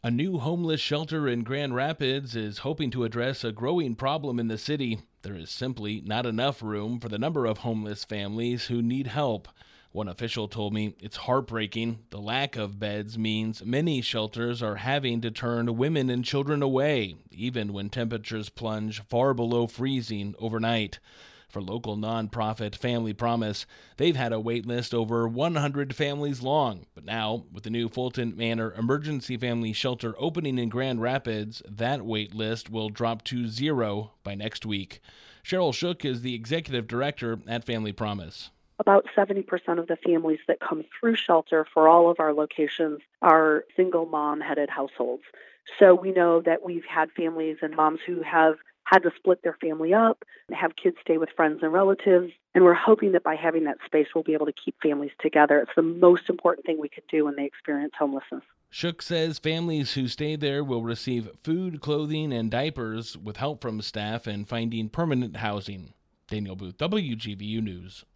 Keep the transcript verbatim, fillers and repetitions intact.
A new homeless shelter in Grand Rapids is hoping to address a growing problem in the city. There is simply not enough room for the number of homeless families who need help. One official told me it's heartbreaking. The lack of beds means many shelters are having to turn women and children away, even when temperatures plunge far below freezing overnight. For local nonprofit Family Promise, they've had a wait list over one hundred families long. But now, with the new Fulton Manor Emergency Family Shelter opening in Grand Rapids, that wait list will drop to zero by next week. Cheryl Shook is the executive director at Family Promise. About seventy percent of the families that come through shelter for all of our locations are single mom-headed households. So we know that we've had families and moms who have had to split their family up, have kids stay with friends and relatives, and we're hoping that by having that space, we'll be able to keep families together. It's the most important thing we could do when they experience homelessness. Shook says families who stay there will receive food, clothing, and diapers with help from staff and finding permanent housing. Daniel Booth, W G V U News.